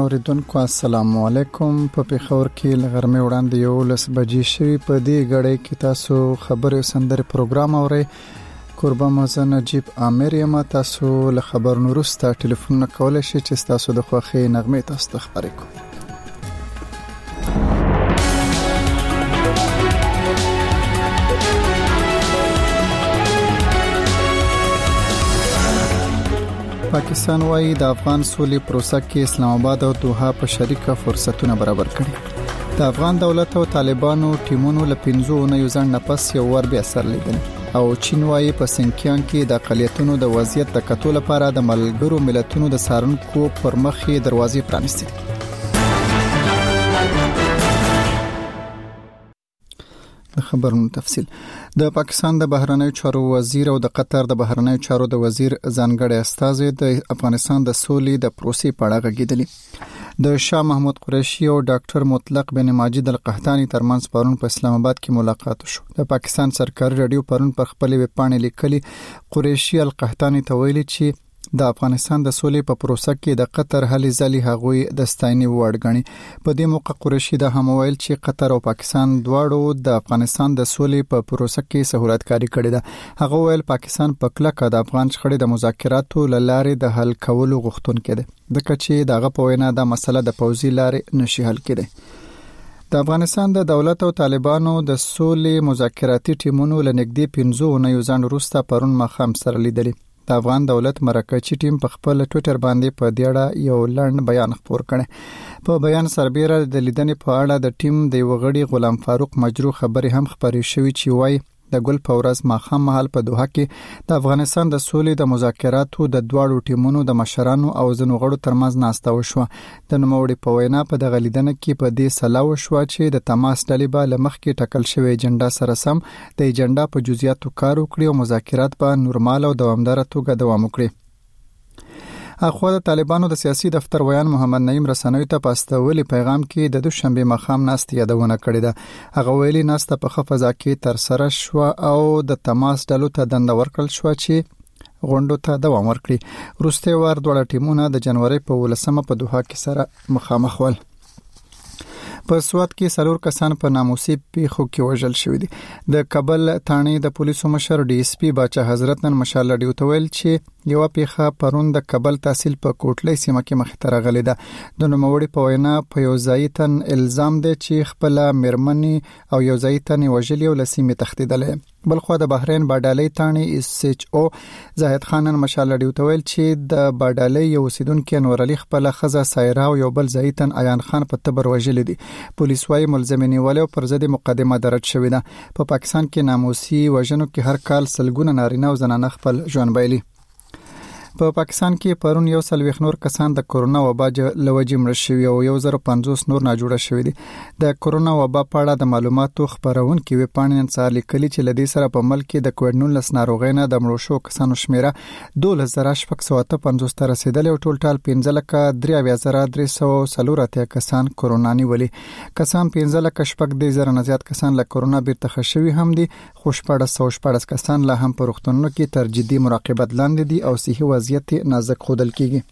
اوریدونکو السلام علیکم. په پیښور کې لغرمه وړاندې 11 بجې شوي. په دې غړې کې تاسو خبرې سندره پروګرام اورئ. قربان مزه نجیب عامر یم. تاسو له خبرونو وروسته ټلیفون کولای شئ چې تاسو د خوښي نغمه تاسو ته خبرې کوئ. پاکستان وايي د افغان سولې پروسه کې اسلام آباد او دوحه په شریکه فرصتونه برابر کړي. د افغان دولت او طالبانو ټیمونو له 15 نه یو ځل نفس یو ور به اثر لیدل او چین وايي په سنکیان کې د اقلیتونو د وضعیت د کتو لپاره د ملګرو ملتونو د سارنکو پر مخې دروازې پرانیستي. د خبرونو تفصیل. د پاکستان د بهرنیو چارو وزیر او د قطر د بهرنیو چارو د وزیر ځانګړي استازي د افغانستان د سولې د پروسې په اړه غږیدلي. د شاه محمود قریشي او ډاکټر مطلق بن ماجد القحطاني ترمنځ پرون په اسلام آباد کې ملاقات شو. د پاکستان سرکاري رادیو پرون پر خپل ویب پاڼې لیکلي قریشي القحطاني ته ویلي چې د افغانستان د سولې په پروسه کې د قطر هلې ځلې هغوی د ستاینې وړ ګڼي. په دې موقع قریشي د هم ویل چې قطر او پاکستان دواړو د افغانستان د سولې په پروسه کې سہولتکاری کړې ده. هغه ویل پاکستان په کلکه د افغان شخړې د مذاکراتو لارې د حل کولو غوښتونکی ده. ځکه چې دغه په وینا د مسله د پوځي لارې نشي حل کېدای. د افغانستان د دولت او طالبانو د سولې مذاکراتي ټیمونو لنګدي 15 نه یو ځان وروسته پرون مخام سره لیدلي. د افغان دولت مرکزی ټیم په خپل ټوئیټر باندې په دیړه یو لړن بیان خپور کړي. په بیان سربېره د لیدنې په اړه د ټیم د وغړي غلام فاروق مجروح خبري هم خبري شوې چې وای د ګل پورز ماخام محل په دوحه کې د افغانستان د سولې د مذاکراتو د دواړو ټیمونو د مشرانو او ځنو غړو ترمنځ ناسته وشو. د نوموړي په وینا په دغه لیدنه کې په دې سلا وشو چې د تماس ډلې به لمخ کې ټاکل شوی ایجنډا سره سم د ایجنډا په جزئیاتو کار وکړي او مذاکرات به نورمال او دوامدار توګه دوام وکړي. اخو د طالبانو د سیاسي دفتر ویان محمد نعیم رسنوي ته پاستولي پیغام کې د دوشنبه مخام ناست یادونه کړې ده. هغه ویلي ناسته په خفضا کې تر سره شو او د تماس ډلو ته دند ورکړل شو چې غونډو ته دوام ورکړي. وروسته ور دوه ټیمونه د جنوري په 18 په دوحه کې سره مخامخ ول. په سوات کې 4 کسان په ناموسي پیښو کې وژل شوي دي. د کابل تانې د پولیسو مشر ډي اس پی باچا حضرت نن مشال لډیو ته ویل چې یو پیښه پرون د کابل تحصیل په کوټلې سیمه کې مخ ته راغلې ده. د نوموړي په وینا په یو ځایتن الزام دی چې خپل مرمنې او یو ځایتن وژلې او لسیمه تخدیدلې. بلخو د بحرین باډالۍ تانې اس ایچ او زاهد خان نن مشال لډیو ته ویل چې د باډالۍ یو اوسیدونکو نور علي خپل خزه سایره او یو بل ځایتن ایان خان په تبر وژلې دي. پولیس وايي ملزمین ولې پر ضد مقدمه درج شوې ده. په پاکستان کې ناموسي وژنو کې هر کال سلګونه نارینه او زنانه خپل ژوند بایلي. په پاکستان کې پرون 140 نور کسان د کورونا وبا لوجې مړ شوي او 1050 نور نه جوړه شوي دي. د کورونا وبا په اړه د معلوماتو خبرونکو ویب پاڼې نن سهار لیکلي چې لدې سره په ملک کې د کووډ-19 ناروغۍ نه د مړو شو کسانو شمیره 2658 ته رسیدلې او ټول 15,330,340 کسان کورونا نیولي. کسان 15,000 نه زیات کسان له کورونا بیرته خښوي هم دي. خو 1414 کسان لا هم په روغتونونو کې تر جدي مراقبت لاندې دي او صحي وضعیت نازک خودل کیږي.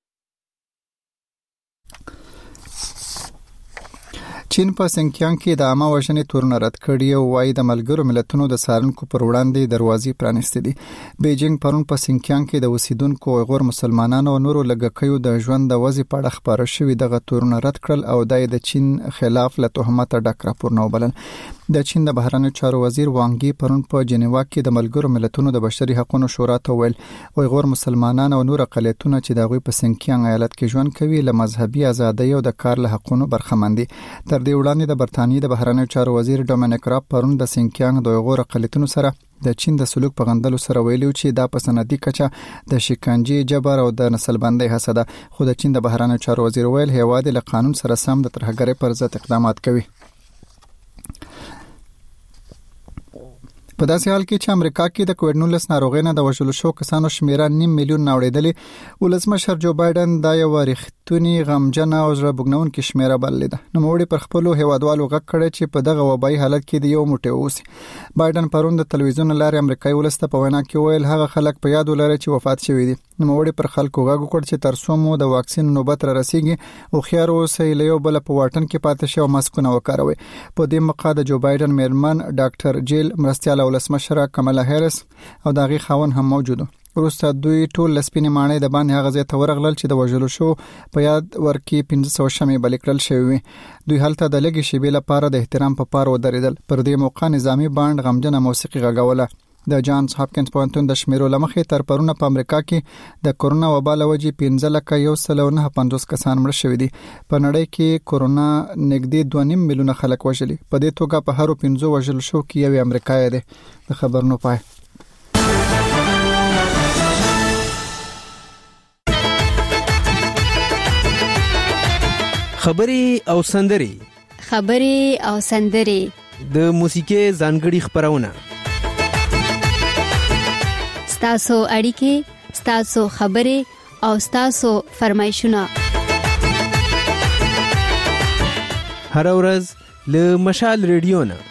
چین په سنکیان کې د عامه وژنې تورونه رد کړي او وايي د ملګرو ملتونو د سارنکو پر وړاندې دروازې پرانیستې دي. بیجینګ پرون په سنکیان کې د اوسیدونکو غیر مسلمانانو او نورو لګکیو د ژوند د وضع په اړه خبره شوې دغه تورونه رد کړل او د چین خلاف له تهمت ډک راپور نه وبلل. د چین د بهرنیو چارو وزیر وانګي پرون په جنیوا کې د ملګرو ملتونو د بشري حقوقو شورا ته ویل غیر مسلمانان او نور اقلیتونه چې دغه په سنکیان ایالت کې ژوند کوي له مذهبي ازادۍ او د کار له حقوقو برخمن دي. تر دې وړاندې د برتانیې د بهرنیو چارو وزیر ډومینیک راب پرون د سنکیان د غیر اقلیتونو سره د چین د سلوک په غندلو سره ویلو چې دا په سندي کچه د شکنجې جبر او د نسل بندۍ هڅه ده. خو د چین د بهرنیو چارو وزیر ویل هیواد له قانون سره سم د ترهګرۍ پر ضد اقدامات کوي. په داسې حال کې چې امریکا کې د کووډ-19 ناروغۍ نه د وژل شو کسانو شمیره 9 میلیون ناوړېدلې. ولسمشر جو بایدن دا یو تونی غمجن او زړه بګنون کې شمیره بللې ده. نو موړي پر خپل هیوادوالو غږ کړی چې په دغه وبایي حالت کې د یو موټی اوسي. بایدن پرون د تلویزیون لارې امریکایي ولسته په وینا کې ویل هغه خلک په یاد ولري چې وفات شوي دي. نو موړي پر خلکو غږ وکړ چې تر څو مو د واکسین نوبت را رسیږي او خيار اوسئ له یو بل په واټن کې پاتې شئ او ماسکونه وکاروئ. په دې موقع د جو بایدن میرمن ډاکټر جیل مرستیاله ولسمشره کمالا هریس او د هغې خاوند هم موجود وو. وروسته دوی ټول لسپینې ماڼۍ د باندې هغه ځای ته ورغلل چې د وژلو شو په یاد ورکی 1500 شمې بلې کړل شوی. دوی هلته د لږې شیبې لپاره د احترام په پار ودرېدل. پر دې موقع نظامی باند غمجنه موسیقي غږوله. د جانز هاپکینز پوهنتون د شمیرو لمخې تر پرونه په امریکا کې د کورونا وبا له وجې 15,150 کسان مړه شوي دي. په نړۍ کې کورونا نږدې 2.5 میلیونه خلک وژلي. په دې توګه په هرو 15 وژل شو کې یو امریکایي دی. د خبرونو پای. خبري او سندري د موسیقي ځانګړي خبرونه ستاسو اړیکې ستاسو خبري او ستاسو فرمایشونه هر ورځ له مشال ریډیو نه.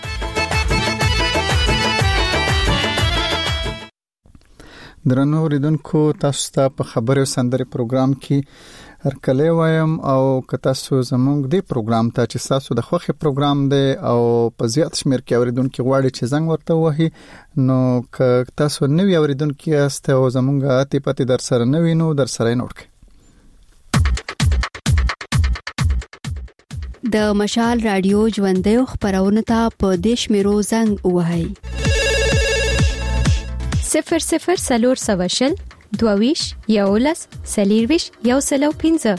درنو اوریدونکو تاسو ته په خبري او سندري پروګرام کې هر کله وایم او که تاسو زموږ دی پروګرام ته چې تاسو د خوخي پروګرام دی او په زیات شمیر کې اوریدونکو غواړي چې زنګ ورته وهي نو که تاسو نوی اوریدونکو یاست او زموږه اتی پتی در سره نوی نو در سره نوټ د مشال رادیو ژوندۍ خبرونه ته په دیش میرو زنګ وهي 00 سلور سواشل دوویش یولس سلیرویش یو سلو 15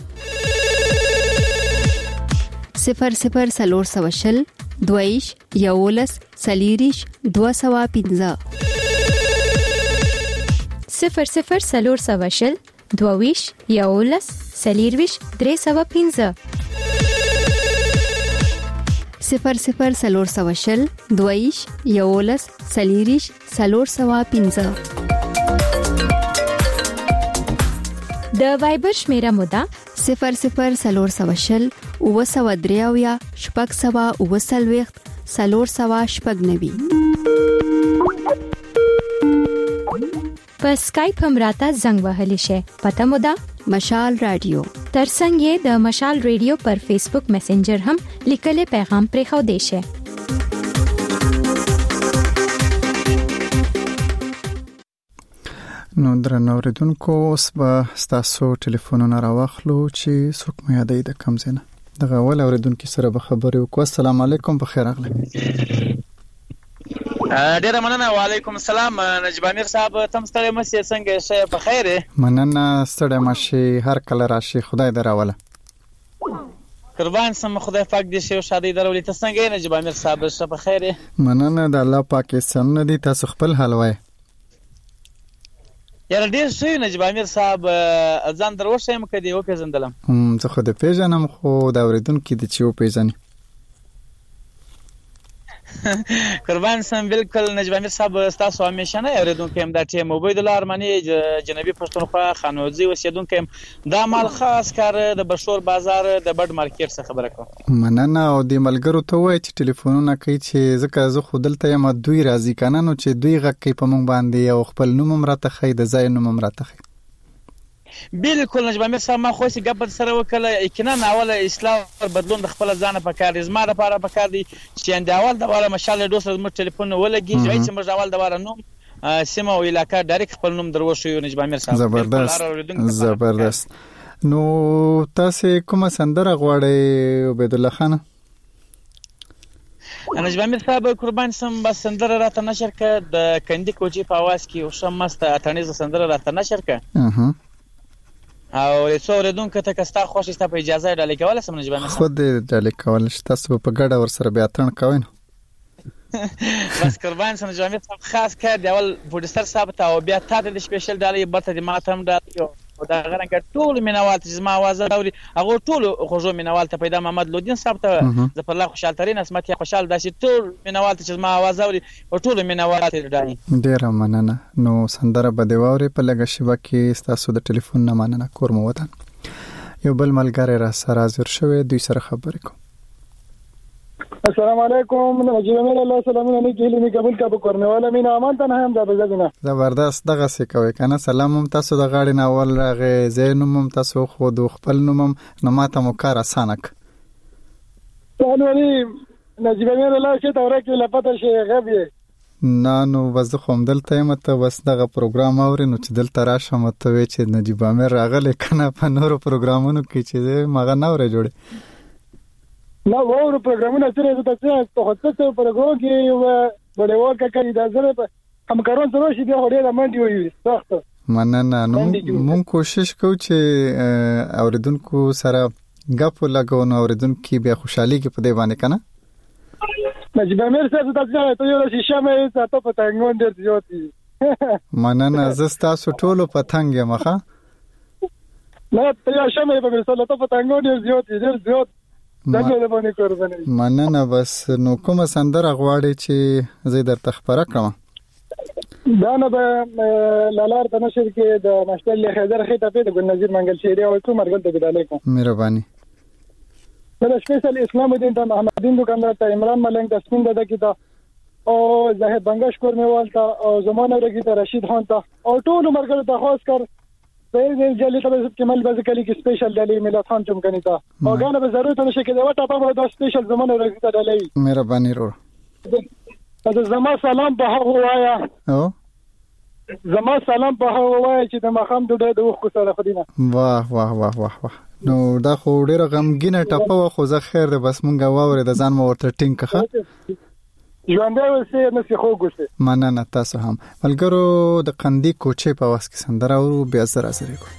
00 سلور سواشل دوویش یولس سلیریش 215 00 سلور سواشل دوویش یولس سلیرویش 315 00 سلور سواشل دوویش یولس سلیریش 315 د وایبر شمیره مودا 00 سلور سواشل او سو دریاویا شپږ سوا او سلويخت سلور سوا شپږ نوي. په سکایپ هم راته زنګ وهلی شي. پته مودا مشال رادیو. ترڅنګ د مشال رادیو پر فیسبوک میسنجر هم لیکل پیغام پرې خو دی شي. نو درنو اوریدونکو اوس به تاسو ټلیفونونه راوخلو چې څوک مې یادې د کم زنه دغه ول اوریدونکو سره به خبرې وکړو. السلام علیکم په خیر اغله. ډیره مننه. وعلیکم السلام نجیب امیر صاحب تم ستړي مې څنګه شې په خیر؟ مننه ستړي مې هر کله راشي خدای دراوله. قربان سم خدای پاک دې شي او شادي درولې. تاسو څنګه نجیب امیر صاحب شه په خیر؟ مننه د الله پاک سم نه دي. تاسو خپل حال وای؟ یاره ډیر شوی نجیب امیر صاحب ځان دروښیم کدی او پیژندلم. زه خو د پیژنم خو دا اوریدونکو د چیو پیژني. قربان سم بالکل نجیب امیر صاحب تاسو همیشه نه اوریدونکو هم د ټیم عبید الله ارمنی جنوبي پښتونخوا خانوزي اوسیدونکو دا مال خاص کار د بشور بازار د بډ مارکیټ څخه خبره کوم. مننه او د ملګرو ته وای چې ټلیفونونه کوي چې ځکه زه خودلته یم دوی راضی کنه نو چې دوی غږ کوي په مونږ باندې او خپل نوم راته خي د ځای نوم راته خي. بالکل نجیب امیر صاحب ما خو سي ګپ سره وکړه یقینا اوله اصلاح بدلون د خپل ځان په کار دي. زما لپاره په کار دي چې انداول د والا مشال دوسر مو ټلیفون ولګي چې موږ اول د والا نوم سیمه او علاقې ډایرکټ خپل نوم دروښیو نجیب امیر صاحب. زبردست. نو تاسو کومه سندره غواړئ عبید الله خان؟ نجیب امیر صاحب قربان سم بس سندره راته نشر ک د کندی کوچی په आवाज کې او شمست اتنیز سندره راته نشر ک او څو ردونکو ته کستا خوښ است په اجازه ډالې کول سم نجیب امیر خود ډالې کول تاسو په ګډه ور سره بیا تن کوئ. بس قربان سم نجیب امیر صاحب خاص کار دی اول پروډوسر صاحب ته او بیا ته د سپیشل ډالې برته د ماتم ډالې او دا غرنګ ټول مینوال چې ما आवाज اوري هغه ټول خوږو مینوال ته پیدا محمد لودین صاحب ته ز په الله خوشاله ترين اسمت خوشاله داسي ټول مینوال ته چې ما आवाज اوري او ټول مینوال ته ډالې. ډیر مننه. نو سندره به دی ووري په لګه شبا کې تاسو د ټلیفون نه مننه کورم وطن. یو بل ملګری را سره حاضر شوی، دوی سره خبرې کوم. السلام علیکم. نجیب امیر الله سلامونه نه کېلی می قبول کا بکورنه والا مینا امان ته نه هم دا بزدنه زبردست. دغه څه کوي کنه. سلام هم تاسو د غاړې نه اول راغې، زینوم هم تاسو خو د خپل نوم نه ماته مو کار اسانک. ثانوي نجیب امیر الله چې تورې کې لپاره شي غبي نه نو بس خو دلته یم ته بس دغه پروګرام اوري نو چې دلته راشم ته وی چې نجیب امیر راغلی کنه په نورو پروګرامونو کې چې مغه نه اوري جوړي نو ورو پروګرامونه چې تاسو ته خصوصي پروګرام کې یو بډایوال کړي دا زره همکاران سره شي دی هډه منډي وي سخت مننه. نو مونږ کوشش کوو چې اوریدونکو سره غپ لګو نو اوریدونکو بیا خوشحالي کې په دی باندې کنه. نجیب امیر صاحب تاسو ته یو شیشه مې تاسو په تنګون ډیر زیاتې مننه. زستا سټولو پتنګ مخه نه ته یو شمه په مثال ته په تنګون ډیر زیاتې دغه له باندې قرباني مننه. بس نو کوم سندره غواړي چې زه درته خبره کړم؟ دا نه به لالار د نشر کې د مشتل له حیدر خطه په ګل نذیر منګل شهري او څو مرګل ته بداله کوم. مهرباني. دا سپیشل اسلام الدین ته محمدین دکاندار ته عمران ملنګ ته سپین دده کی ته او زاهد بنگش کورنوال ته او زمانه رګی ته رشید خان ته او ټول مرګل ته خاص کر په دې جلې ته کمال بازکلی کې سپیشل دلی میلاد خان چمکنی ته او غانه به ضرورت نشي کې دا وټه په دا سپیشل زمانه رګی ته دلی. مهرباني رو. دا زما سلام په هغه وایا او زما سلام په هغه وایا چې د مخام ډوډۍ د وخت سره خدینه. واه واه واه واه واه. نو دا خو ډیره غمګینه ټپه خو زه خیر ده بس مونږه واورې د ځان مو ورته ټینګ کړه. ژوندې وسه نسی خو ګوسه. مننه. تاسو هم ملګرو د قندی کوچې په واس کې سندره ورو بیا سره سره کو.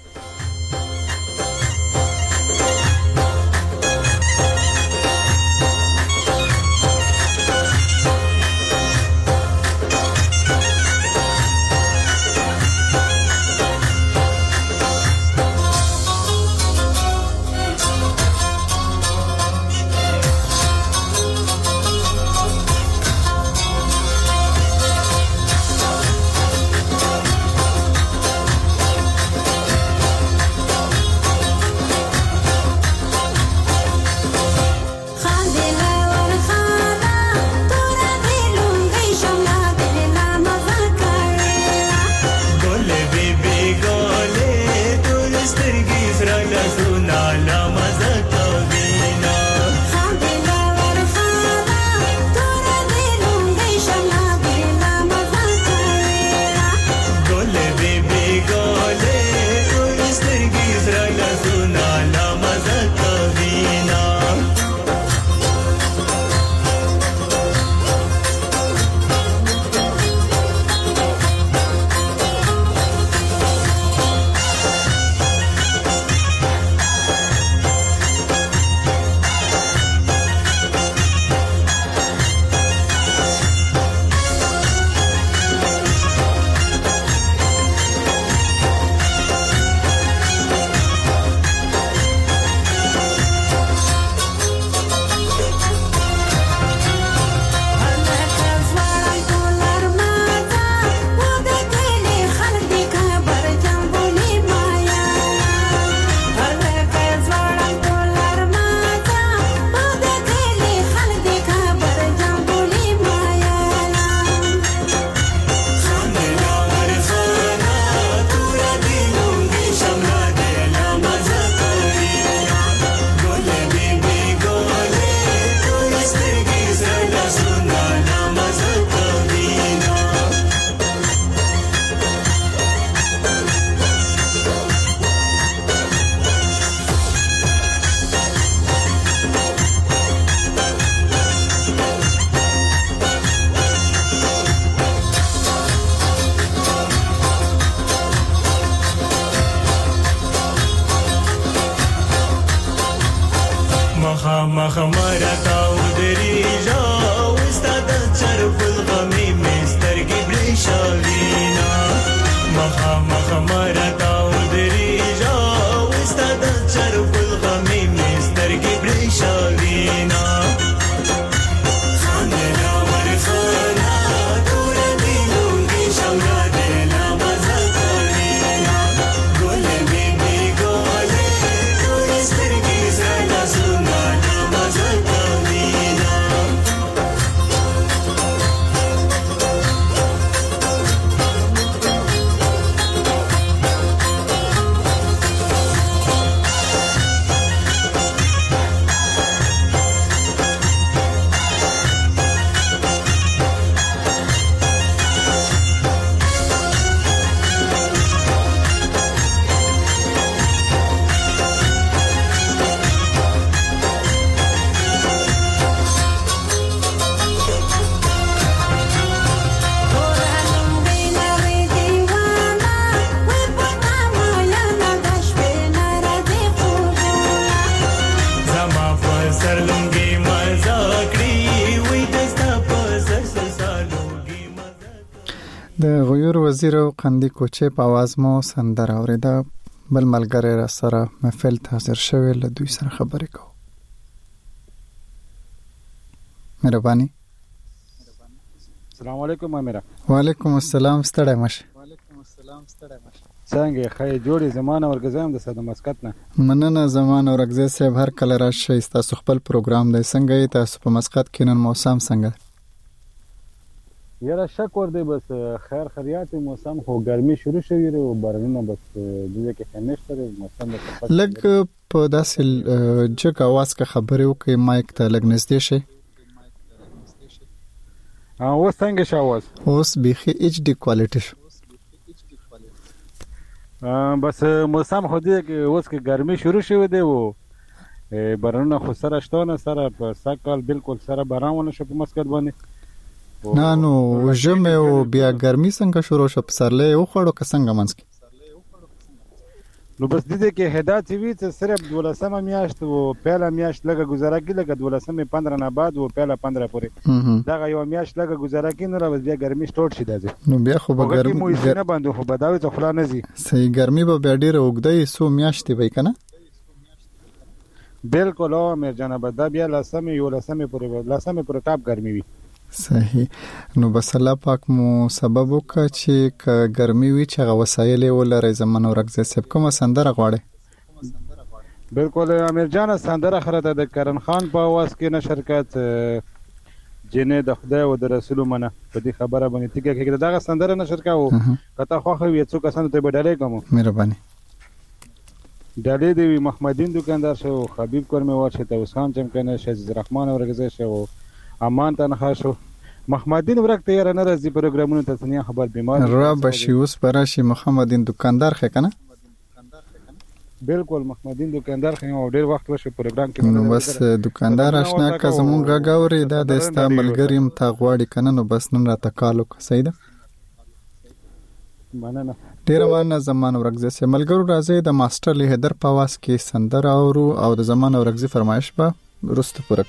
مخ مرتا ودري جاو استاد چرف الغمي مسترګي بريشاوينا مخ مرتا ودري جاو استاد چرف الغمي مسترګي بريشاوينا د غیور وزیر او قندی کوچه په आवाज مو سندره اوریده. بل ملګری را سره محفل ته حاضر شوی، له دوی سره خبرې کوو. مهرباني. السلام علیکم امیره. وعلیکم السلام. ستړی مشه. څنګه خی جوړی زمانه ورګزم د صد مسقط نه. مننه زمانه ورګزه صاحب، هر کله راشي تاسو خپل پروګرام دی. څنګه تاسو په مسقط کې نن موسم څنګه؟ یاره شکر دی، بس خیر خیریات. موسم خو ګرمي شروع شوی دی او بارانونه بس دغه کې خنشتره موسم د لګ په داسې جګ आवाज کې خبرې وکي، مایک ته لګ نږدې شي. اوس څنګه شاوز؟ اوس بيخي ایچ ډي کوالټي شو. بس موسم خو دې کې اوس کې ګرمي شروع شوی دی او بارانونه خو سره شتونه سره په ساکل بالکل سره بارانونه شو په مسقط باندې. نه نو ژمه او بیا ګرمي څنګه شروع شو؟ پسرله یو خړو که څنګه منځ کې؟ نو بس دې کې هدایت وی چې صرف 12 میاشت او پهلا میاشت لګه گزاره کې لګه 12 15 نه بعد او پهلا 15 پورې دا یو میاشت لګه گزاره کې نه راوځي، بیا ګرمي سٹارټ شي دازه. نو بیا خو به ګرمي نه باندې خو بداوي ته خلا نه زی صحیح ګرمي به بیا ډیره وګدای سو میاشتې وای کنه. بالکل او مې جناب دا بیا لاسمه یو لاسمه پورې ټاپ ګرمي وي. صحیح. نو بس الله پاک مو سبب وکړي چې ک ګرمي وي چې غوسایل ولري. زمانه ورګزه سب کومه سندره غواړي؟ بالکل امیر جان سندره خرته د کرن خان په आवाज کې نشر کړه جنې د خدای او د رسول منه په دې خبره باندې تیګه کې دغه سندره نشر کاوه. کته خو خو یې څو کسان ته بدلې کوم. مهرباني. ډالې دی محمدین دکاندار شو، حبیب کورمه ورشه ته وسخان چمکنه شهزاد الرحمن ورګزه شو، امان تنخوا شو. محمدین ورکته یې نه راځي پروګرامونو ته څنګه خبر بیمار را بشي اوس پراشي محمدین دکاندار خې کنه. بالکل محمدین دکاندار خې او ډیر وخت وشو پروګرام کې. نو بس دکاندار آشنا که زمون غاوري دا د استعمالګریم تا غواړي کنه. نو بس نن را تکالو صحیح ده. مننه ډیر مننه زمانه ورګزه سه ملګرو راځي د ماستر له هدر پاواس کې سندره او د زمانه ورګزه فرمایش به رست پرک.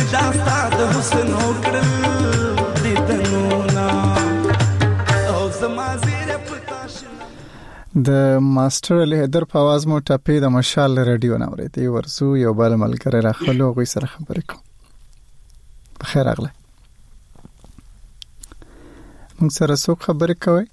داستا د حسن وکړل دیدنونا او زما زیره پتاش د ماستر علي حیدر په आवाज مو ټاپې د مشال رادیو نه اورېدې ورسو یو بل ملګری راخلو غوي سره خبرې کوم بخیر اغله موږ سره څوک خبرې کوي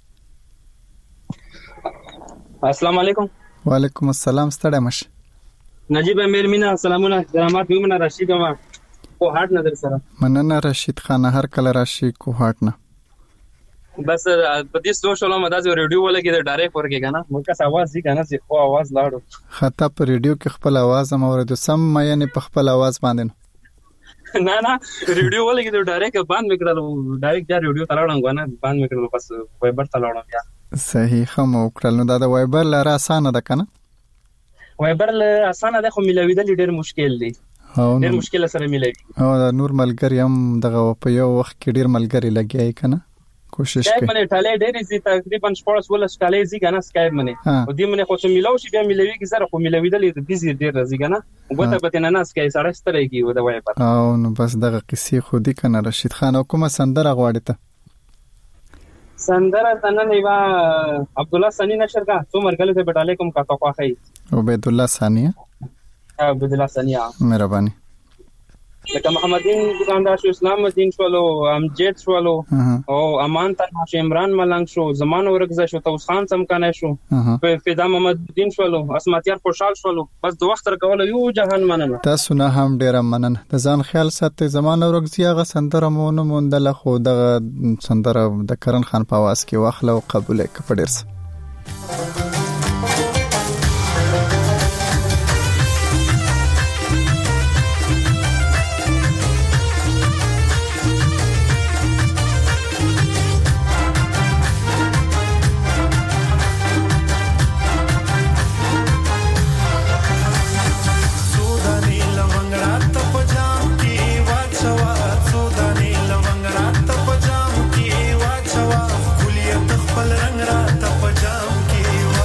السلام علیکم وعلیکم السلام ستړی مشه نجیب امیر مینا سلامونه درامات ومنه رشید ما کو هارت نظر سره مننه رشید خان هر کله راشي کو هارت نه بس په دې سوشل مداز ریډیو ولګي د ډایرکټ ورګي کنه مکه आवाज دي کنه چې خو आवाज لاړو خطا په ریډیو کې خپل आवाज هم اورېدو سم یعنی په خپل आवाज باندې نه ریډیو ولګي د ډایرکټ باندې میکړل ډایرکټ دا ریډیو تلاړم غواړم باندې میکړل بس وایبر تلاړم بیا صحیح هم وکړل نو دا د وایبر لاره اسانه ده کنه وایبر اسانه ده خو ملویدل ډیر مشکل دی ډیر مشکل سره ملوي او نور ملګری هم دغه په یو وخت کې ډیر ملګری لګیای کنه کوشش کوي باندې ټاله ډېر زی تقریبا 14 ولا ټاله زی کنه سکایپ باندې او دې باندې خو چې ملاوي شي بیا ملوي کې سره خو ملوي دلې د دې ډېر راځي کنه وګته به نه ناس کې سره ستړي کی و د وایبر او نو بس دغه قصې خو دې کنه رشید خان او کومه سندره غواړي ته سندره تنه نیوا عبد الله ثانی نشر کا تو مرګله ته بټاله کوم کا توقع خي عبد الله ثانی مهرباني لکه محمدین دکاندار شو اسلام الدین شولو امجد شولو او امان تنها شو عمران ملنګ شو زمان ورګزه شو توس خان سمکانه شو فدا محمد الدین شولو اسماتیار خوشحال شولو بس د وخت تر کول یو جهان مننه تاسو نه هم ډیر مننه د ځان خیال ساتي زمان ورګزه غ سندره مون مندله خو د سندره د کرن خان په आवाज کې واخله او قبول کړه پډرس رنگ را ته پجام کې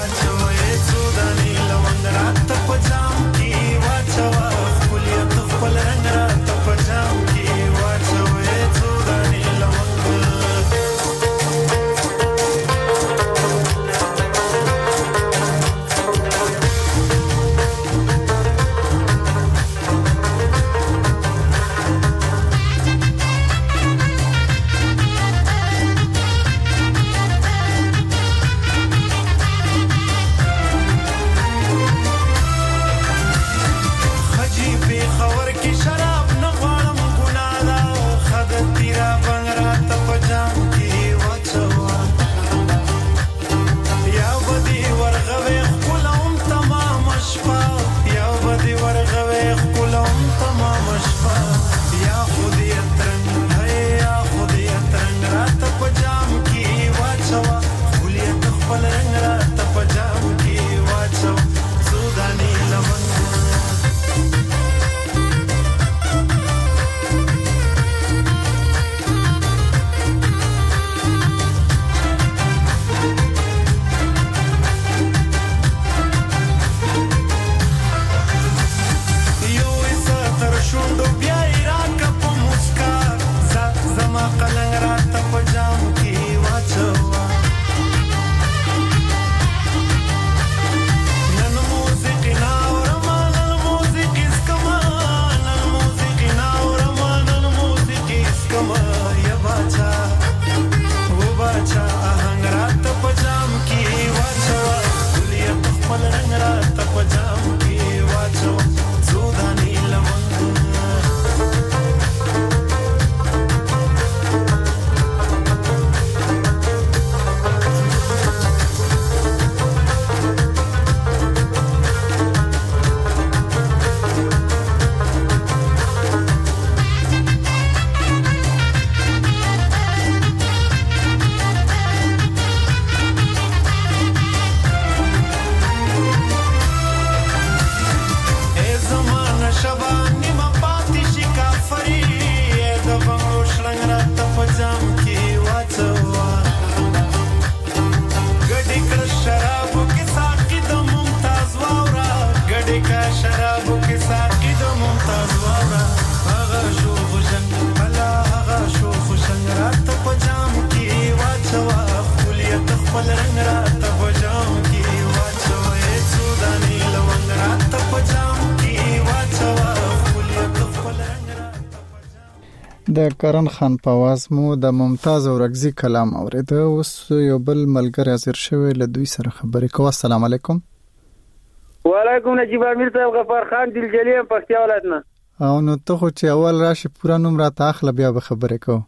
د کرن خان په आवाज مو د ممتاز اورغزي کلام اوریده. اوس یو بل ملګری حاضر شوی له دوی سره خبرې کوو. السلام علیکم. وعلیکم نجیب امیر صاحب، غفار خان دلجلی پکتیا ولایتنا. او نو ته خو چې اول راشي پورا نوم را تاخله بیا به خبرې کوو.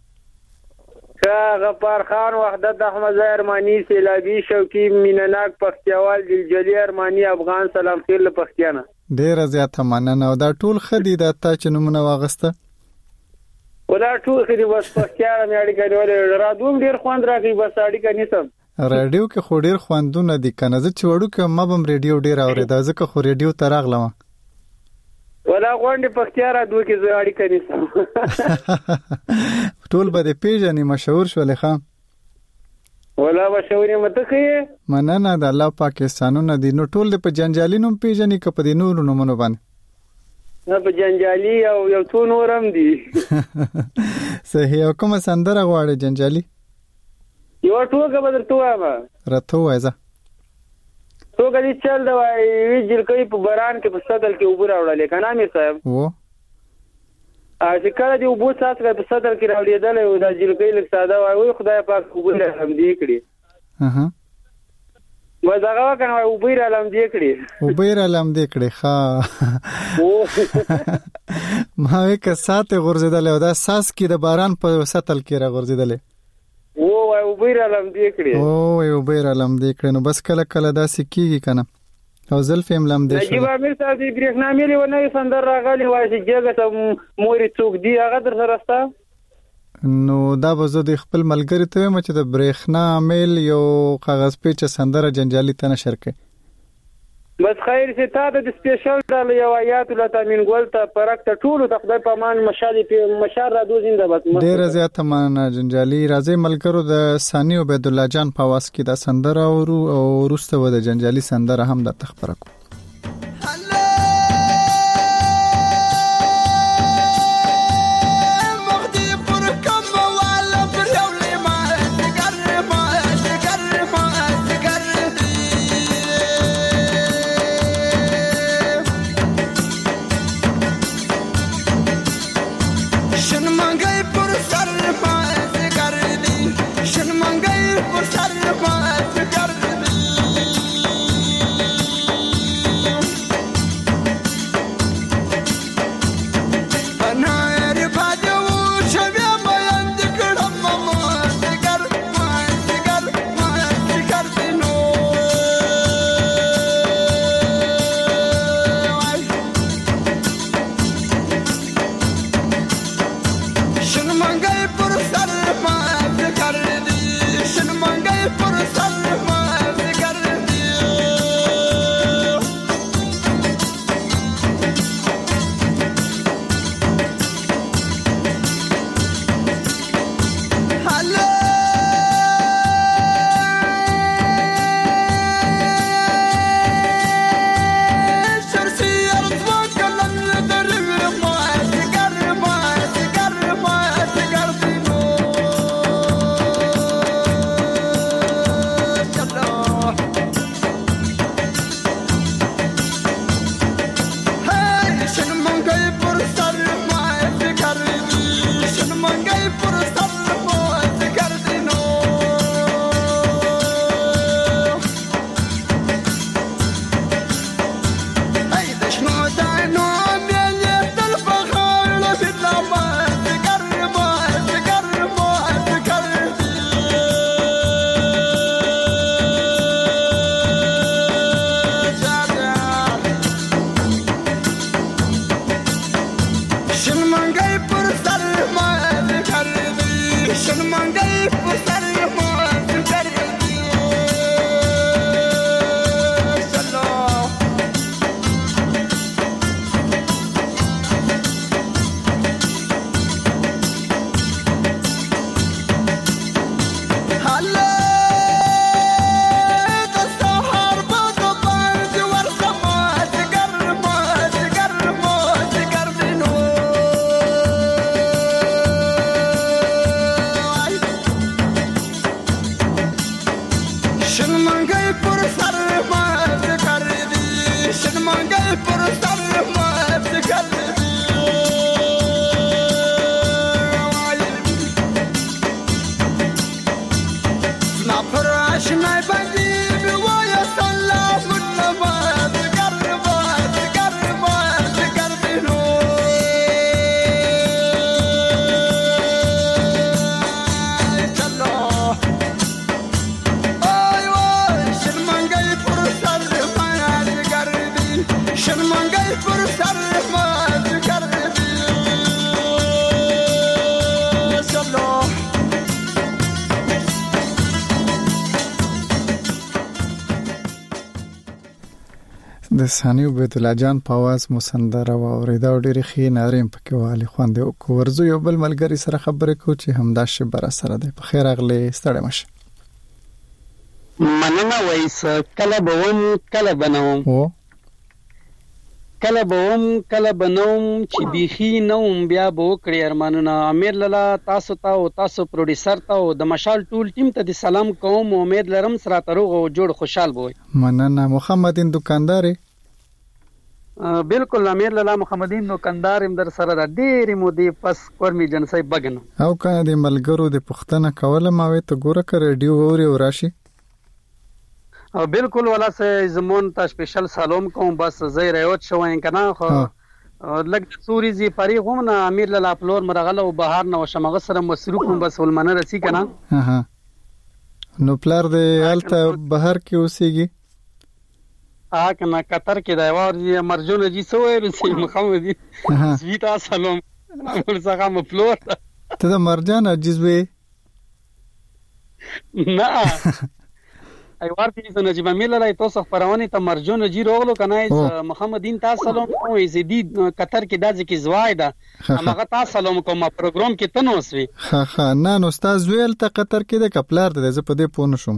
غفار خان وحدت احمد ارمانی سیلابی شوکی مینناک پکتیاوال دلجلی ارمانی افغان سلام خیر له پکتیانا. ډیر زیاته مننه. او دا ټول خدي د تا چې نومونه واغسته ولا ټول خدي بس پکتیانا مې اړیکه نیولې. رادیو ډیر خوند راکړي بس اړیکه نیسم. رادیو کې خو ډیر خوندونه دي کنه. زه چې وړو کې ما بم رادیو ډیر اورېدا ځکه خو رادیو ته راغلم. ولا غونډه پکتیانا دوه کې زه اړیکه نیسم. ټول به پیژنې مشهور شولې خان. ولا مشهور متخې مننه د الله پاکستانونو دي. نو ټول په جنجالي نوم پیژنې که په دې نورو نومونو باندې؟ نه په جنجالي او یو څو نورم دي. صحیح. او کومه سندره غواړې جنجالي؟ یو ټوکه به درته وایم. راته ووایه ځه. ټوکه دې چل دی وایي یوې جلکۍ په باران کې په سطل کې اوبه راوړلې که نه امیر صاحب؟ چې کله دې اوبه څاڅکی په سطل کې راوړېدلی و دا جلکۍ لږ ساده وایي وایي خدای پاک اوبه یې رالمدې کړې. بس هغه وکنه وایي اوبه یې رالمدې کړې. اوبه یې رالمدې کړې ښه. ما وایي که سات یې غورځېدلی او دا څاڅکي د باران په سطل کې راغورځېدلی وایي اوبه یې رالمدې کړې. وایي اوبه یې رالمدې کړې. نو بس کله کله داسې کېږي که نه او زلفې هم لمدې شوې. نجیب امیر صاحب د برېښنا میلې و نوې سندر راغلې وایي چې جګه ته مورې څوک دي هغه در سره شته؟ نو دا به زه د خپل ملګري ته وایم چې د برېښنا میل یو کاغذ پیچه سندره جنجالي ته نشر کړي. بس خیر چې تا ته د سپیشل ډله یو آیات الله تامین ګل ته پرک ته ټولو ته خدای په امان مشال رادیو زنده باد. ډېره زیاته مننه جنجالي. راځئ ملګرو د ثاني عبید الله جان په آواز کې دا سندره اورو او وروسته به د جنجالي سندره هم درته خپره کړو. Shouldn't د ثاني عبید الله جان په आवाज مسندره او اوریدا ډېری خې ناریم پکې والی خوانده او ورزو یو بل ملګری سره خبرې کو چې همدا شی بر سره ده په خیر اغله ستړی مشه مننه وایس کله بوم کله بنوم کله بوم کله بنوم چې بيخي نوم بیا بو کړی ارمانونه امیر لاله تاسو ته او تاسو پروډوسر ته او د مشال ټول ټیم ته د سلام کوم امید لرم سره تروغ او جوړ خوشحال بوي مننه محمدین دکانداري بالکل امیر لاله محمدین دکاندار هم در سره د ډېری مودې پس کورمي جنسي بغن او کنه د ملګرو د پښتنه کوله ما وې ته ګوره کړ ریډیو اوري او راشي او بالکل ولا سه زمون ته سپیشل سلام کوم بس زې ریوت شوین کنه خو لګ سوري زی پری غومنه امیر لاله فلور مرغله او بهار نو شمغه سره مسروکم بس ولمنه رسی کنه نو پلار د الته بهر کې اوسېږي کنه قطر کې دا ورځي مرجون جی سوې رسی محمدي زیتا سلام ورڅخه مفلور ته د مرجان عجزوي نه ای ورته چې نجیب امیر لاله تاسو خبرونه ته مرجون جی روغلو کنه محمدین تاسو سلام او زیدی قطر کې دځ کې زوای ده هغه تاسو سلام کوم پروګرام کې تنوسوي ها نه نو استاد ویل ته قطر کې د کپلار ده زه په دې پونه شوم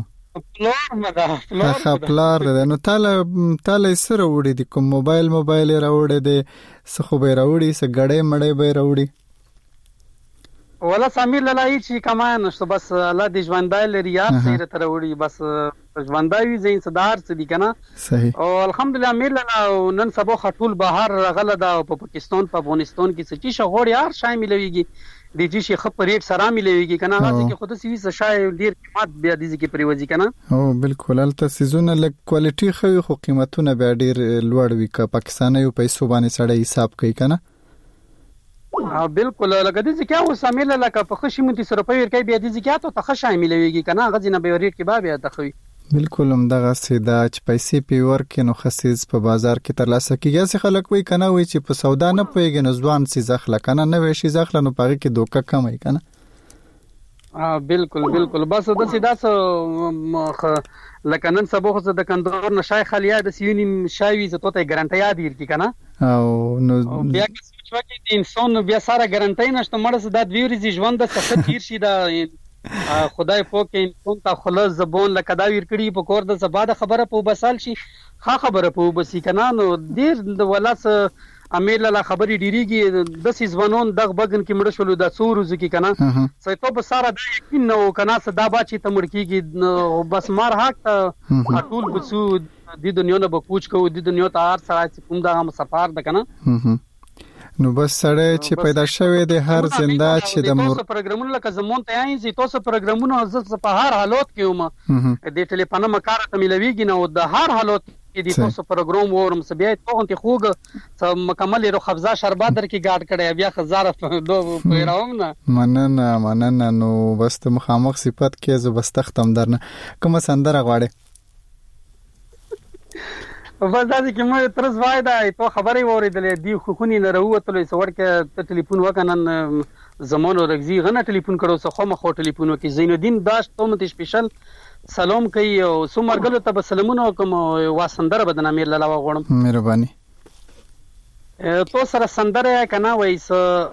پلار ده نو تاله سره وړي د کوم موبایل راوړي دي څه خو به راوړي څه غړې مړې به راوړي ولا سمیر لاله چې کمان نشته بس الله دې ژوندای لري یاد سره تر وړي بس ژوندای زین صدر څه دي کنه صحیح او الحمدلله امیر لاله نن سبا خطول بهر غله دا په پاکستان په افغانستان کې څه چې شغور یار شامل ويږي د دې شي خپل ریټ سره ملويږي کنه هغه کې خود سوي څه شای ډیر قیمت بیا دي کې پریوځي کنه او بالکل الته سيزونه لک کوالټي خو قیمتونه بیا ډیر لوړ وي که پاکستان یو پیسو باندې سړی حساب کوي کنه بالکل لکه دې ځکه او سامل لکه په خشي مونږ سره په ور کې بیا دې ځکه ته خشای ملويږي کنه هغه نه به ریټ کې بیا تخوي بالکل هم دغه سیدا چې پیسې پیور کې نو خصیز په بازار کې ترلاسه کیږي چې خلک وای کنه وای چې په سودا نه پويږي نو ځوان سي ځخله کنه نه وي شي ځخله نو پاره کې دوکه کم وي کنه بالکل بس د سیدا لکه نن سبا خو د کندور نشای خلیا د سیونی شایوي زه ته ګارانټي یاد ورکی کنه او نو بیا چې د انسان بیا سره ګارانټي نشته مړ څه د ویوري ژوند د سخت تیر شي دا خدای پوک انسان ته خلاص زبون لکه دا ور کړی په کور د زبا د خبره په بسال شي خبره په بسی کنه نو ډیر د ولاس امیر لاله خبري ډیریږي د سیزونون دغ بغن کې مړ شول د څورز کې کنه سې ته په ساره د یقین نو کنه صدا باچی ته مړ کیږي بس مار حق ټول بسو د دنیا نه بکوچ کو د دنیا ته هر سره کوم دا هم سفر د کنه نو بس سره چې پیدا شوی د هر زنده چې د تاسو پروګرامونه لکه زمون ته یې چې تاسو پروګرامونه زه په هر حالت کې ومه د ټلیفون مکار ته ملويږي نو د هر حالت کې د تاسو پروګرام ورم سبیا ته انت خوګ مکمل رو خبزه شربات در کې ګاډ کړي بیا خزاره دو پیراوم نه مننه نو بس ته مخامخ صفات کې زه بس تختم درنه کوم سندره غواړي بس دا چې مې ترز وای دا ته خبرې وریدلې دی خونی نه راوتلې سوړ کې ته ټلیفون وکنن زمانو رغزي غنه ټلیفون کړو څه خو مخ ټلیفون وکي زینالدین داش ته مت سپیشل سلام کوي او سومرګلو ته سلامونه کوم واسندره بدن امیر لاله غوړم مهرباني تو سره سندره کنه وایس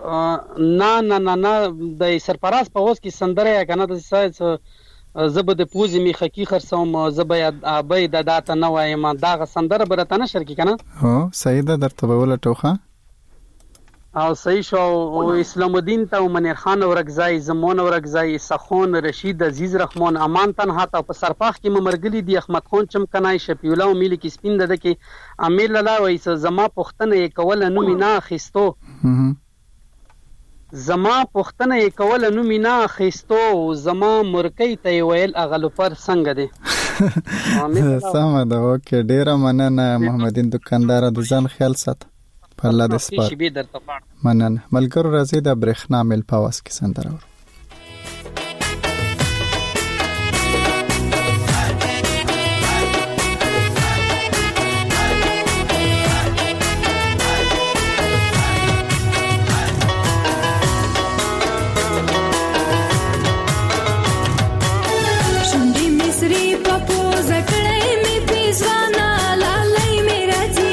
نه د سرپراز په اوس کې سندره کنه د زبه د پوزې می خکی خرڅوم زبه ابي د داته نه وایم دا سندره برته نشر کی کنه هو صحیح ده درته ولا ټوخه او صحیح شو اسلام الدین ته منیر خان اورګزای زمون اورګزای سخون رشید عزیز رحمان امان تنها ته په سرپاخ کې ممرګلی دی احمد خان چمکنای شفیع الله ملي کې سپین ده کې امیر لاله وایس زما پښتنه کول نو مینا خستو زما پښتنه کول نو مینا خستو زما مرکی ته ویل اغلو پر څنګه دی سم ده اوکې ډیره مننه محمدین دکاندار د ځان خیال سات په الله د سپار مننه ملګرو راځي د برېښنا مل پاواس کې سندره شونډې مصری په پوزه کړې مې پیزوانا لالای مې راځي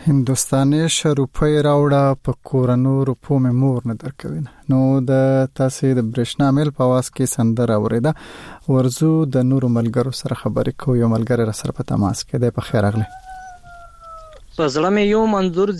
هندوستاني شروپي راوړه په کورونو روپو مې مور نه درکوي. نو د تاسو د برېښنا میل په واس کې سندره اوریده ورزو د نورو ملګرو سره خبرې کوو. یو ملګری را سره په تماس کې دی. په خیر راغلی. پزړه مې یو منظور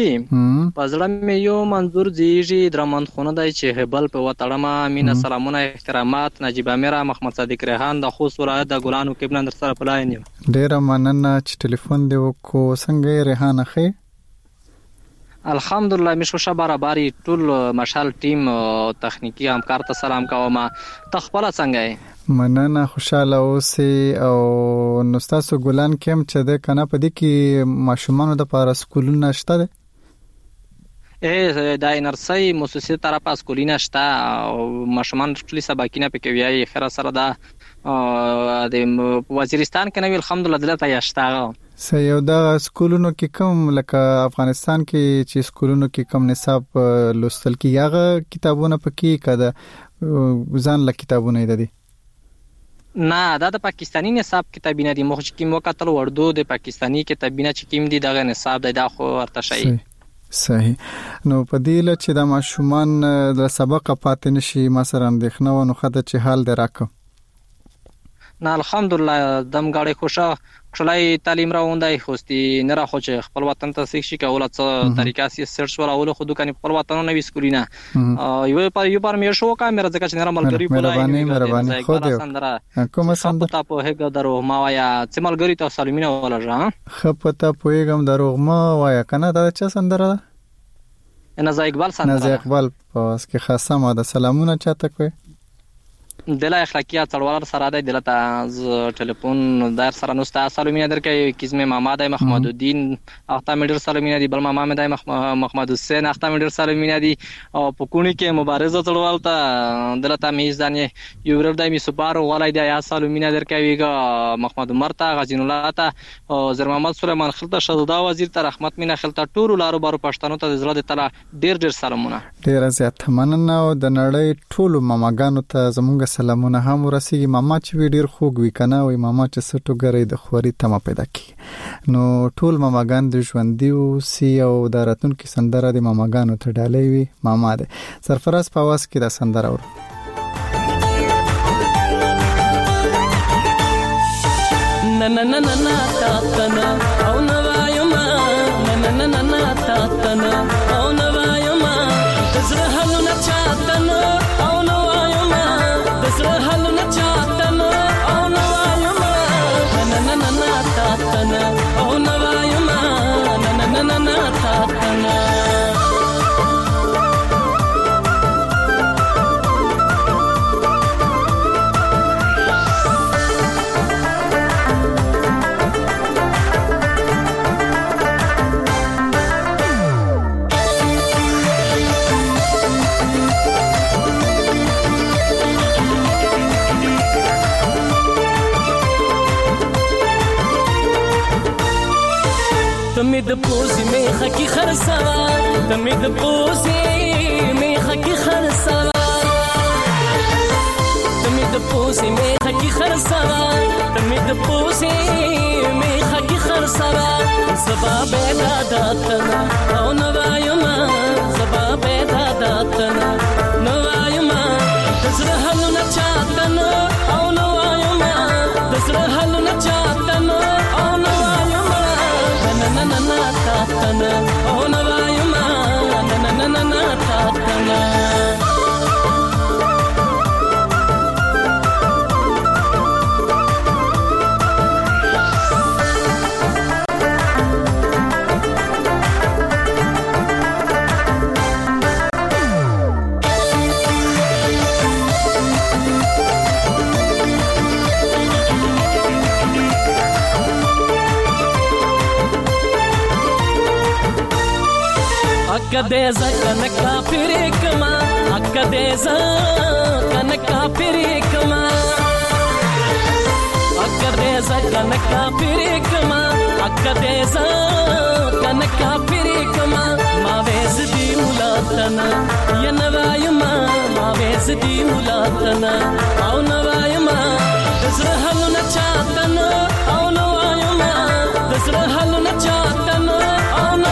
زیږي درمند خونه دی چې هبل په وطړما مینا سلامونه احترامات نجیب امیر محمد صادق ریحان د خوست ولایت د ګلانو کې بلند سره پلاین یم. ډیره مننه چې ټلیفون دی وکړو. څنګه ریحان اخی؟ الحمدلله مشو شباره باری ټول مشال ټیم تخنیکی همکار ته سلام کوم. تخپل څنګه یې؟ مننه خوشاله اوسې. او نو تاسو ګلان کې هم چې د کنه په دې کې ماشومانو د پاره سکولونه شته ده؟ د نرسي مؤسسې طرفه سکولونه شته او ماشومان ټول سباکینه پکې ویایي. خیر سره دا د وزیرستان کې نو الحمدلله دلته یاشته. یو دا سکولونو کې کوم لکه افغانستان کې چې سکولونو کې کوم نصاب لوستل کیږي هغه کتابونه پکې کده ځان له کتابونه دي؟ نه دا د پاکستانی نصاب کتابونه دي. مخ کې موکتل وردو د پاکستانی کتابونه چې کوم دي دغه نصاب دی دا خو ورته شي. صحیح. نو په دې ل چې د ماشومان د سبق پاتې نشي ما سره اندېښنه و نو خدای چې حال دراکو. نه الحمدلله دم غاړي خوشا خلای تعلیم راوندای خوستي نه را خوچ خپل وطن ته سیک شي کوله څه طریقه سي سرچ ولا اول خو دوکان خپل وطن نه وسکولینا یو پر مې شو کیمرا ځکه چې نه ملګری مهرباني خو دې کوم سند ته په هغه درو ما وایا چې ملګری ته سالمینه ولا ځه خپته پویګم درو ما وایا کنه دا چا سندره نه زای اقبال سندره نه زای اقبال پس کې خاصه ما د سلامونه چاته کوي دله اخلاقیات څلور سره د دلته ټلیفون دار سره نو ستا سلامینه درکې کیسمه محمد محمد الدین اخته مډر سلامینه دی بل محمد محمد حسین اخته مډر سلامینه دی او په کونی کې مبارزه چلوالته دلته میزان یو ورته می سپار ولای دی یا سلامینه درکې محمد مرتا غزین الله ته زر محمد سليمان خلطه شهدا وزیر ته رحمت مینه خلطه ټول لارو بارو پښتنو ته زړه د تعالی ډیر سلامونه. ډیر زیات مننه او د نړۍ ټول ماماګانو ته زموږ سلامونه هم ورسیږي. ماما چې ډیر خوږ وی کنه وای ماما چې سټو غری د خوري تمه پیدا کی. نو ټول ماماګان د ژوند دیو سی او د راتون کې سندره د ماماګانو ته ډالې وی ماما ده. سرفراز په واس کې د سندره ور na na na na ta ta na au na vayuma na na na na ta ta na au na vayuma tazra halu na cha ta na au na vayuma tazra halu na cha ta na au na vayuma na na na na ta ta na au na vayuma na na na na ta ta na تمید پوزی میخه کی خرسوا تمید پوزی میخه کی خرسوا تمید پوزی میخه کی خرسوا تمید پوزی میخه کی خرسوا زبا بیدا داتنا او نوایما زبا بیدا داتنا نوایما دزره حلو نچاتنا او نوایما دزره حلو نچاتنا او نوایما na na na ta ta na oh na vayuma na na na na ta ta na akadeza kana kafiri kama akadeza kana kafiri kama akadeza kana kafiri kama akadeza kana kafiri kama ma vezdi mulatana ya nawayma ma vezdi mulatana au nawayma dazra haluna chatana au nawayma dazra haluna chatana au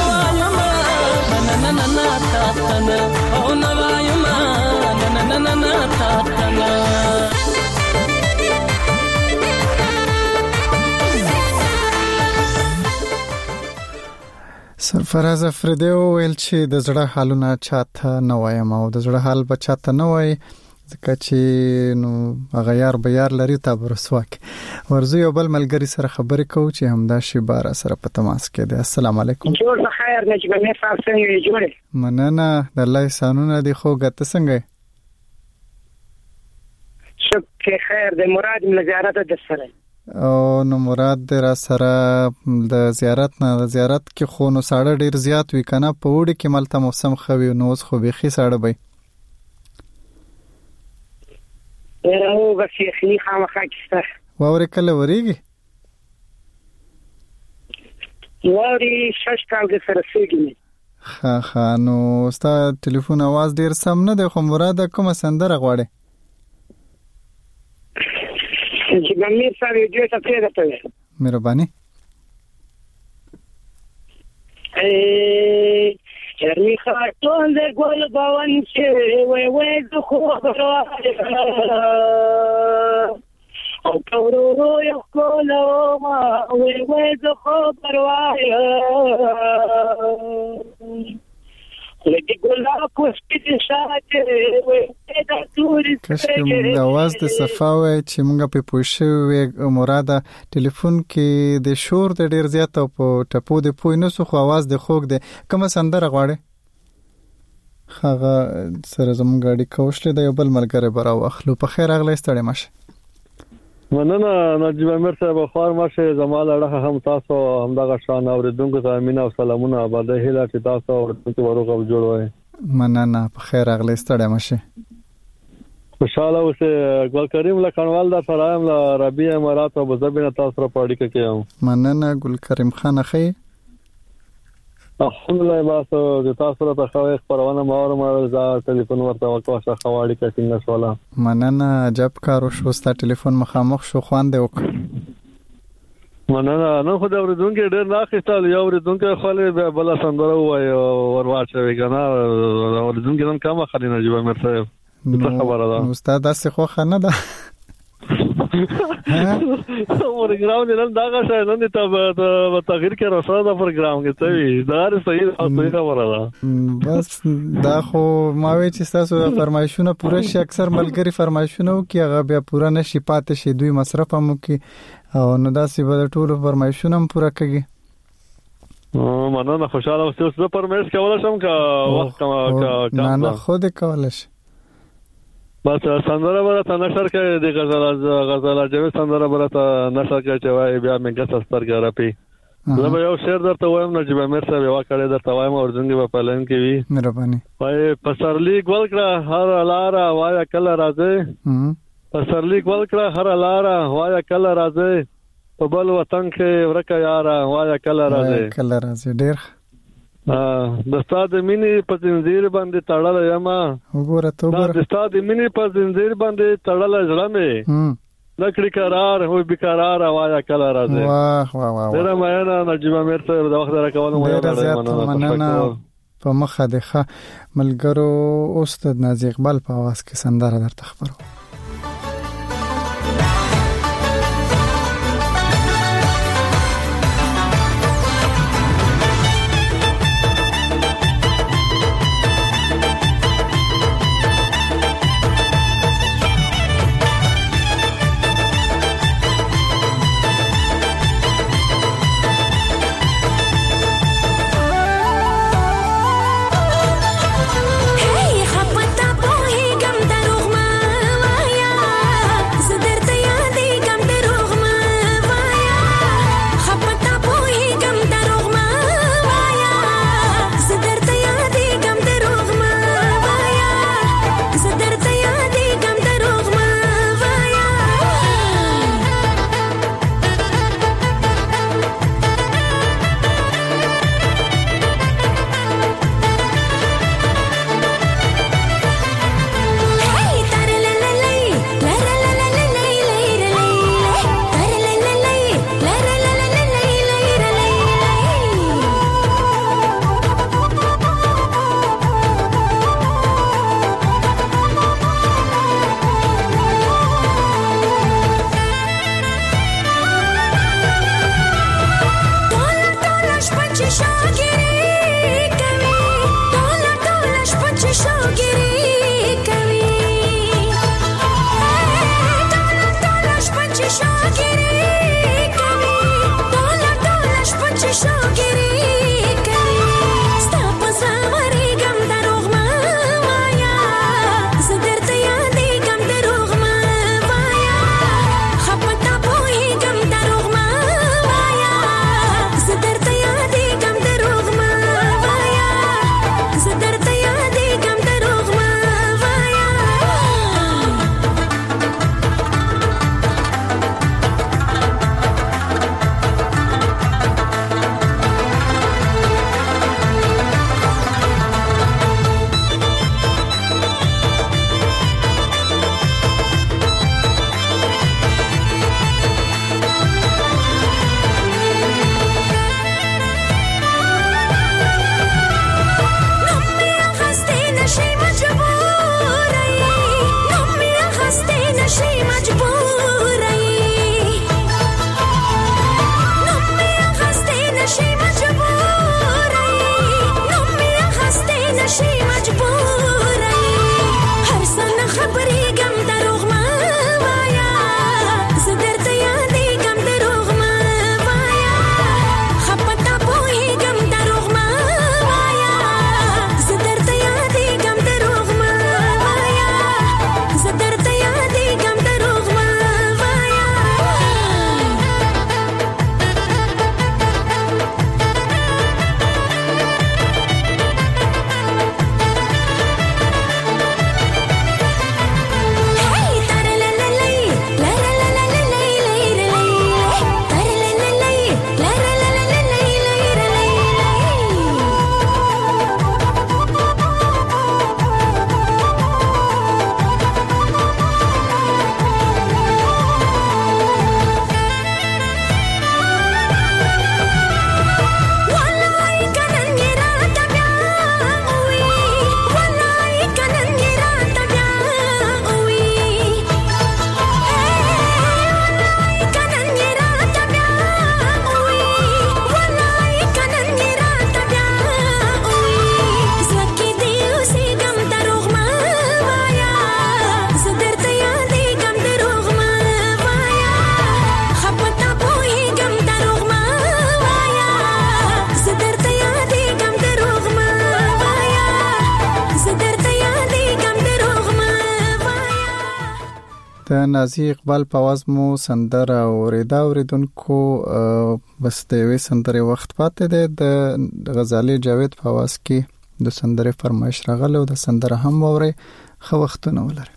سرفراز افریدی ویل چې د زړه حالونه چاته نه وایم او د زړه حال به چاته نه وای ځکه چې نو هغه یار به یار لري تا برسواک ورزو یو بل ملګری سره خبرې کوو چې همدا شی بار سره په تماس کې دی. السلام علیکم. جوړ په خیر نه چې مې صاحب څنګه جوړه مننه د الله سانونه دی خو ګټه څنګه شکر خیر د مراد مل زیارت د سره او نو مراد د را سره د زیارت نه د زیارت کې خو نو ساړه ډیر زیات وی کنه په وړي کې ملته موسم خوي نو اوس خو بيخي ساړه وي او بس یخني خامخا کیسته واورې کله وريږي واري شش کال د سره سګني ها نو ستا ټلیفون आवाज ډیر سم نه دی خو مراد کوم سندره غواړي چې ګمیر سره یو څه پیدا کړی مهرباني چرمی خاتون در گل باون چه وی دو خوب روی او کورو روی کولو ما وی دو خوب روی لگی گلا کوشتی دشاته وی دا توری کشکم د आवाज د صفاوي چې موږ په پوښښ مراده ټلیفون کې د شور د ډیر زیات او په ټپو د پوینسو خو आवाज د خوګ د کوم سندره غواړي خغه سره زموږ غاډي کوشله د یو بل ملګری براو اخلو په خیر اغلی ستړي ماشه مننه نجیب امیر صاحب خور ماشه زمال اړه هم تاسو همدغه شان اوریدونکو ته امین او سلامونه آباد هیله چې تاسو اوریدونکو ورغو جوړوي مننه په خیر اغلی ستړي ماشه خوشاله اوسه ګل کریم لکانوال دا سلام ل ربيع امارات او بزبینه تاسو را پاړی کوي مننه ګل کریم خان اخی الحمدلله تاسو د تاسو ته خو خبرونه مور زه ټلیفون ورته وکړم خواړی کټینګ نشولا مننه عجب کارو شو ستا ټلیفون مخامخ شو خواندې وک مننه نو خو دا ورډونکو ډېر ناخښتل یو ورډونکو خاله بل سندره وای ورواچوي کنه ورډونکو نن کومه خلینه جوړ مرته څه خبره ده استاد تاسو خو خنه ده پروګرام نن دا غاښه نن ته تغییر کې راځه دا پروګرام کې ته دا صحیح خبره ده بس دا خو ما وی چې تاسو فرمایشونه پوره شي اکثر ملګری فرمایشونه کوي هغه بیا پوره نشي پاتې شي دوی مصرف هم کوي او نو دا سی به ټول فرمایشونه هم پوره کوي مننه خوشاله اوسئ زه پرمېش کولای شم کا وخت کا نه خود کولای شي بس سندره برته نشر کوي د غزل جوی سندره برته نشر کوي چې وای بیا مې ګس ستر ګرپی زه به یو شعر درته وایم نجیب امیر صاحب یو کړه درته وایم اورځنګي په پلان کې وی مهرباني وای پسرلی ګل کړه هر لار وای کله راځي پسرلی ګل کړه هر لار وای کله راځي په بل وطن کې ورکه یار وای کله راځي ډیر د استاد مینی په زنجیر باندې تړل یما وګوره ته وګوره د استاد مینی په زنجیر باندې تړل ځړه مې لکړی قرار هو بیقرار وایا کله راځي واه ډیر مېنه نجیب امیر صاحب د وخت راکولو مننه په مخه ده ملګرو استاد نازي اقبال په आवाज کې سندره درته خبرو Shaggy د نازي اقبال په आवाज مو سندره اوریدونکو بس د وې سندره وخت پاتې ده د غزالي جاوید په आवाज کې د سندره فرمایش راغله او د سندره هم ووري خو وختونه ولري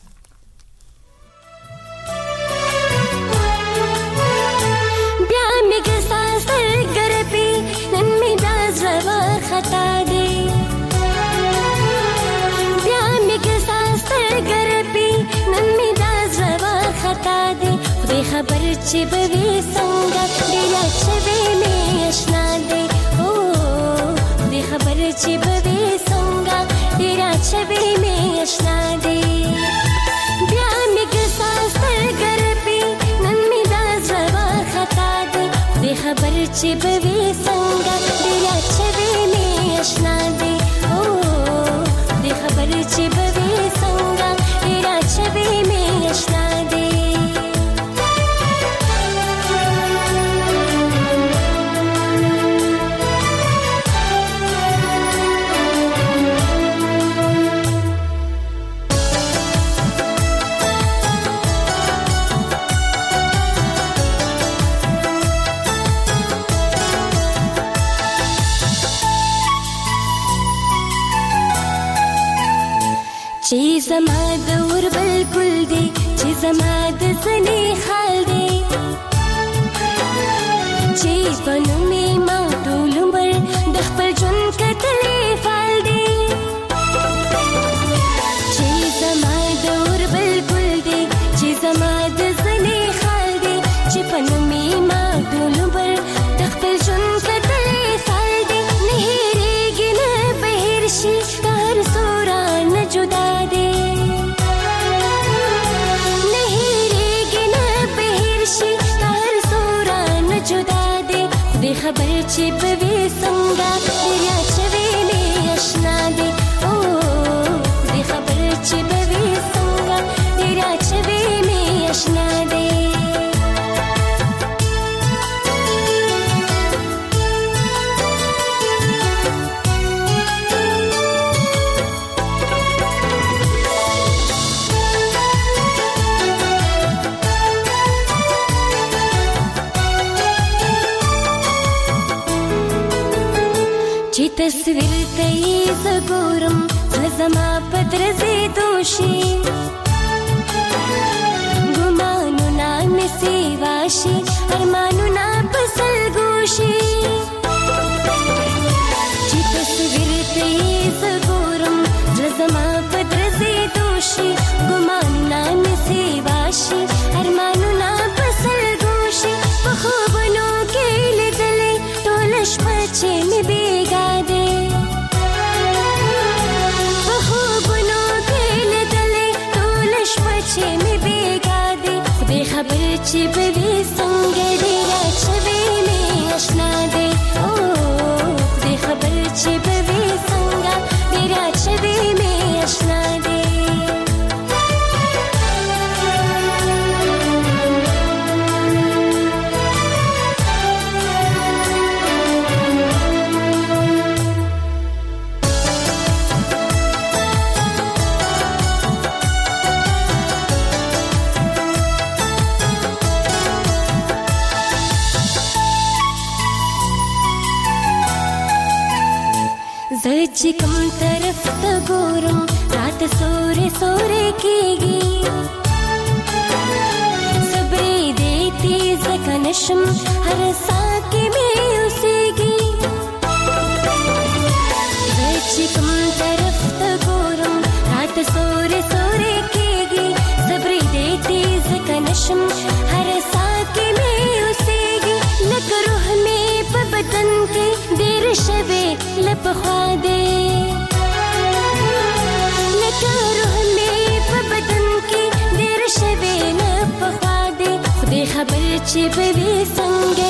بیا میګ ساس ګرپی نن می داز روا خطا دی بیا میګ ساس ګرپی نن می داز روا خطا دی خدای خبر چې به وې څنګه ډیر چې به می آشنا دی او خدای خبر چې به وې څنګه ډیر چې به می آشنا دی بیا میګ ساس ګرپی نن می داز روا خطا دی خدای خبر چې به وې څنګه ډیر چې به می آشنا دی او خدای خبر چې به وې څنګه ډیر چې به می آشنا دی چې زما د ور بالکل دی چې زما د سنې خال دی چې پنو می ما ټول عمر د خپل ژوند کتلې فال دی چې زما د ور بالکل دی چې زما د سنې خال دی چې پنو می ما ټول عمر د خپل ژوند کتلې فال دی نه هېرېږي نه بهر شي هر سورا نه جدا خبر چې په وې څنګه دریا چې وې می آشنا دی او دې خبر چې په وې څنګه دریا چې وې می آشنا دی تصویر ته یې زګورم زما پدرځي دوشي ګمانو نام سی واشي ارمانو نا پسل ګوشي چې تصویر ته یې زګورم زما پدرځي دوشي ګمانو نام سی واشي ارمانو نا پسل ګوشي په خوبونو کې لیدلې ټول شپه چې می بیګا خبر چې به وې څنګه ډیر چې وې می آشنا دی او دې خبر چې به وې څنګه ډیر چې وې می آشنا دی چې کوم طرف ته ګورم رات سورې سورې کېږي صبرې دې تیز کنشم هر ساه کې مې اوسېږي چې کوم طرف ته ګورم رات سورې سورې کېږي صبرې دې تیز کنشم هر ساه کې مې اوسېږي لکه روح مې په بدن کې ډېر شوې لپخوا دې لکه روح مې په بدن کې ډېر شوې لپخوا دې خدای خبر چې به وې څنګه